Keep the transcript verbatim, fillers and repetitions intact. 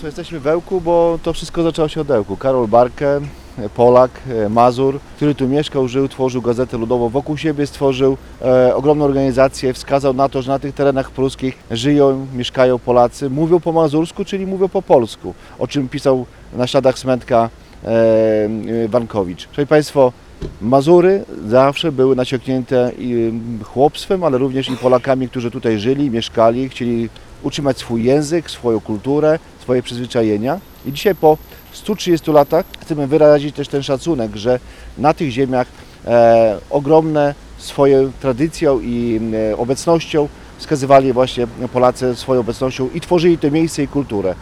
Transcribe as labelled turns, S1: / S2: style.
S1: Jesteśmy w Ełku, bo to wszystko zaczęło się od Ełku. Karol Barkę, Polak, Mazur, który tu mieszkał, żył, tworzył Gazetę Ludową, wokół siebie stworzył e, ogromną organizację, wskazał na to, że na tych terenach pruskich żyją, mieszkają Polacy, mówią po mazursku, czyli mówią po polsku, o czym pisał na śladach Smetka e, Wankowicz. Szanowni Państwo, Mazury zawsze były nasiąknięte i chłopstwem, ale również i Polakami, którzy tutaj żyli, mieszkali, chcieli utrzymać swój język, swoją kulturę, swoje przyzwyczajenia. I dzisiaj po stu trzydziestu latach chcemy wyrazić też ten szacunek, że na tych ziemiach e, ogromne swoją tradycją i e, obecnością wskazywali właśnie Polacy swoją obecnością i tworzyli to miejsce i kulturę.